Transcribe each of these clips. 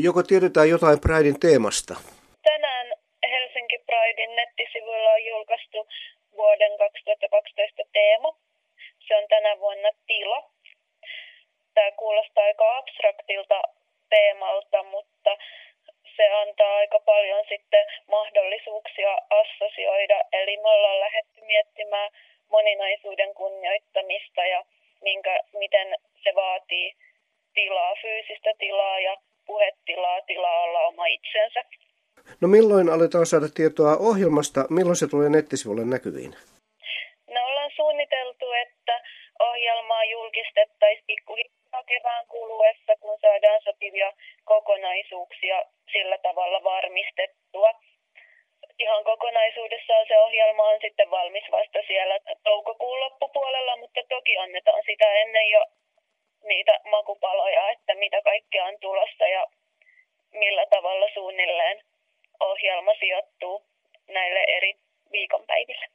Joko tiedetään jotain Pridein teemasta? Tänään Helsinki Pridein nettisivuilla on julkaistu vuoden 2012 teema. Se on tänä vuonna tila. Tämä kuulostaa aika abstraktilta teemalta, mutta se antaa aika paljon sitten mahdollisuuksia assosioida. Eli me ollaan lähdetty miettimään moninaisuuden kunnioittamista ja miten se vaatii tilaa, fyysistä tilaa ja puhetilaa, tilaa olla oma itsensä. No milloin aletaan saada tietoa ohjelmasta? Milloin se tulee nettisivulle näkyviin? Me ollaan suunniteltu, että ohjelmaa julkistettaisiin pikkuhiljaa kevään kuluessa, kun saadaan sopivia kokonaisuuksia sillä tavalla varmistettua. Ihan kokonaisuudessaan se ohjelma on sitten valmis vasta siellä toukokuun loppupuolella, mutta toki annetaan sitä ennen jo niitä makupaloja, että mitä kaikkea on tulossa ja millä tavalla suunnilleen ohjelma sijoittuu näille eri viikonpäiville.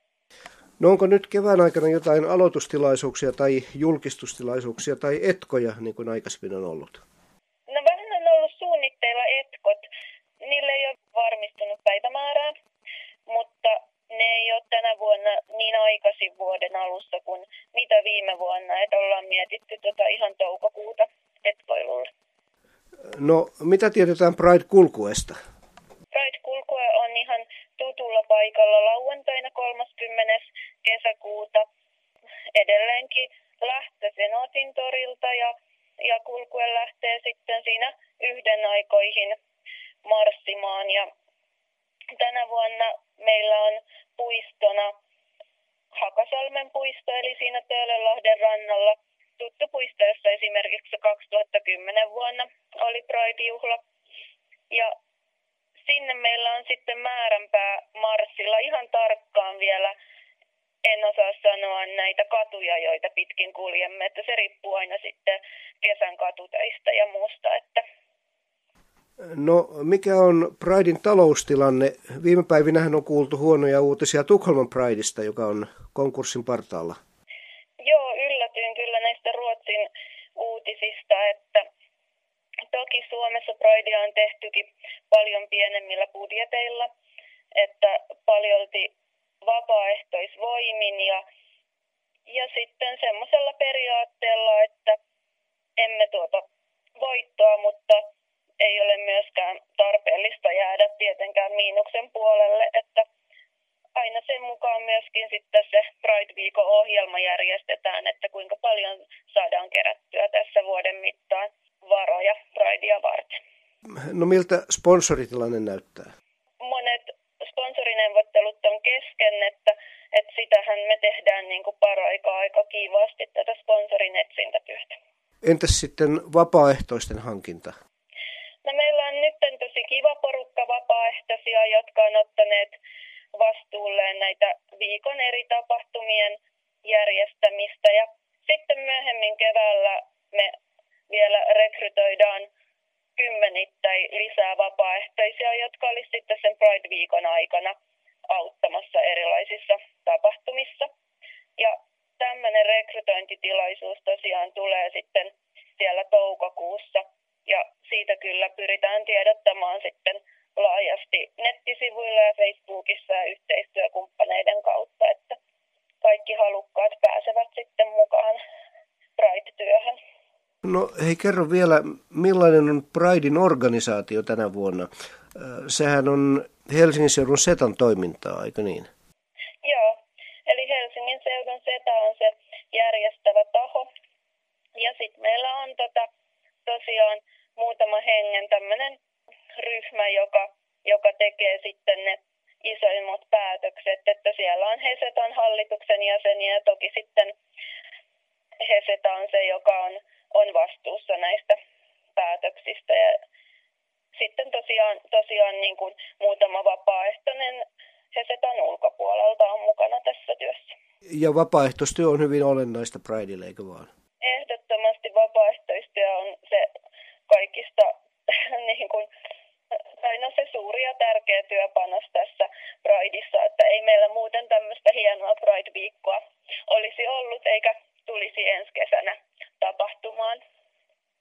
No onko nyt kevään aikana jotain aloitustilaisuuksia tai julkistustilaisuuksia tai etkoja, niin kuin aikaisemmin on ollut? No vähän on ollut suunnitteilla etkot. Niille ei ole varmistunut päivämäärää, mutta ne ei ole tänä vuonna niin aikaisin vuoden alussa kuin mitä viime vuonna, että ollaan mietitty ihan toukokuuta etkoilulle. No mitä tiedetään Pride-kulkueesta? Pride-kulkue on ihan tutulla paikalla lauantaina 30. kesäkuuta. Edelleenkin lähtö Senaatin torilta ja kulkue lähtee sitten siinä yhden aikoihin marssimaan. Ja tänä vuonna meillä on puistona Hakasalmen puisto, eli siinä Töölönlahden rannalla tuttu puisto, jossa esimerkiksi 2010 vuonna oli Pride-juhla. Ja sinne meillä on sitten määränpää marssilla ihan tarkkaan vielä. En osaa sanoa näitä katuja, joita pitkin kuljemme, että se riippuu aina sitten kesän katutöistä ja muusta. Että No mikä on Pridein taloustilanne? Viime päivinähän on kuultu huonoja uutisia Tukholman Prideista, joka on konkurssin partaalla. Joo, yllätyin kyllä näistä Ruotsin uutisista, että toki Suomessa Pridea on tehtykin paljon pienemmillä budjeteilla, että paljolti vapaaehtoisvoimin ja sitten semmoisella periaatteella, että emme tuota voittoa, mutta ei ole myöskään tarpeellista jäädä tietenkään miinuksen puolelle, että aina sen mukaan myöskin sitten se Pride-viikon ohjelma järjestetään, että kuinka paljon saadaan kerättyä tässä vuoden mittaan varoja Pridea varten. No miltä sponsoritilanne näyttää? Monet sponsorineuvottelut on kesken, että sitähän me tehdään niin kuin paraikaa aika kiivaasti tätä sponsorin etsintätyötä. Entäs sitten vapaaehtoisten hankinta? No meillä on nyt tosi kiva porukka vapaaehtoisia, jotka on ottaneet vastuulleen näitä viikon eri tapahtumien järjestämistä. Ja sitten myöhemmin keväällä me vielä rekrytoidaan kymmenittäin lisää vapaaehtoisia, jotka olisi sitten sen Pride-viikon aikana auttamassa erilaisissa tapahtumissa. Ja tämmöinen rekrytointitilaisuus tosiaan tulee sitten siellä toukokuussa. Ja siitä kyllä pyritään tiedottamaan sitten laajasti nettisivuilla ja Facebookissa ja yhteistyökumppaneiden kautta, että kaikki halukkaat pääsevät sitten mukaan Pride-työhön. No hei, kerro vielä, millainen on Pridein organisaatio tänä vuonna? Sehän on Helsingin seudun SETAn toimintaa, eikö niin? Joo, eli Helsingin seudun SETA on se järjestävä taho. Ja sitten meillä on tosiaan muutama hengen tämmöinen ryhmä, joka tekee sitten ne isoimmat päätökset, että siellä on Hesetan hallituksen jäseniä ja toki sitten Heseta on se, joka on vastuussa näistä päätöksistä ja sitten tosiaan niin kuin muutama vapaaehtoinen Hesetan ulkopuolelta on mukana tässä työssä. Ja vapaaehtoistyö on hyvin olennaista Pridelle, eikö vaan?